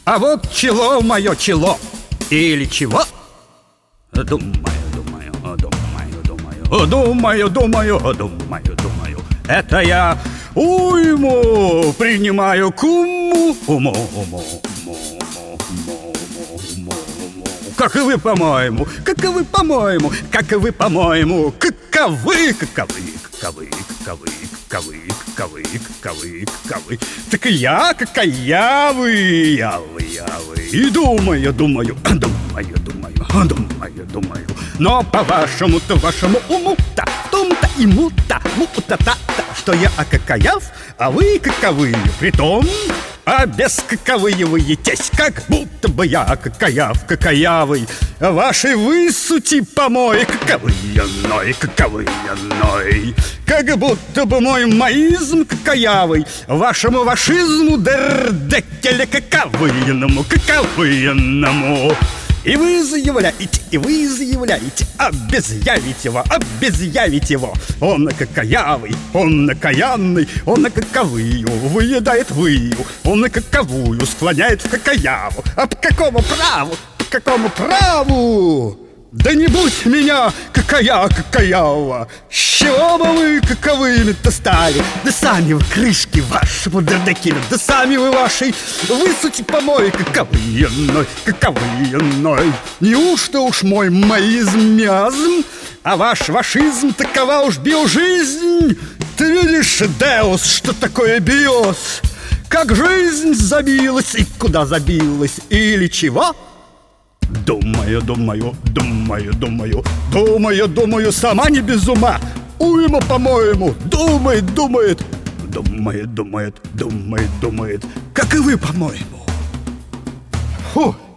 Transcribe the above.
А вот чело мое чело. Или чего? Думаю, это я уйму принимаю к уму. Каковы, по-моему, каковы, так и я, какаявы. И думаю. Но по-вашему-то, вашему уму-то, в том-то и му-та-та, что я какаяв, а вы каковы. Притом, а без каковые вы етесь, как будто бы я какаявый. Вашей высути помой, каковы иной. Как будто бы мой маизм какаявый вашему вашизму дердекеле каковыному. И вы заявляете, обезъявить его. Он какаявый, он накаянный, он на каковую выедает выю, он на каковую склоняет в какаяву. А по какому праву? Да не будь меня, какаява! С чего бы вы каковыми-то стали? Да сами вы крышки вашего дердекеля, да сами вы вашей высути помой, каковы иной. Неужто уж мой маизм-миазм, а ваш вашизм такова уж биожизнь? Ты видишь, Деус, что такое биоз? Как жизнь забилась и куда забилась, или чего? Думаю, сама не без ума. Уйма, по-моему, думает. Как и вы, по-моему. Фу.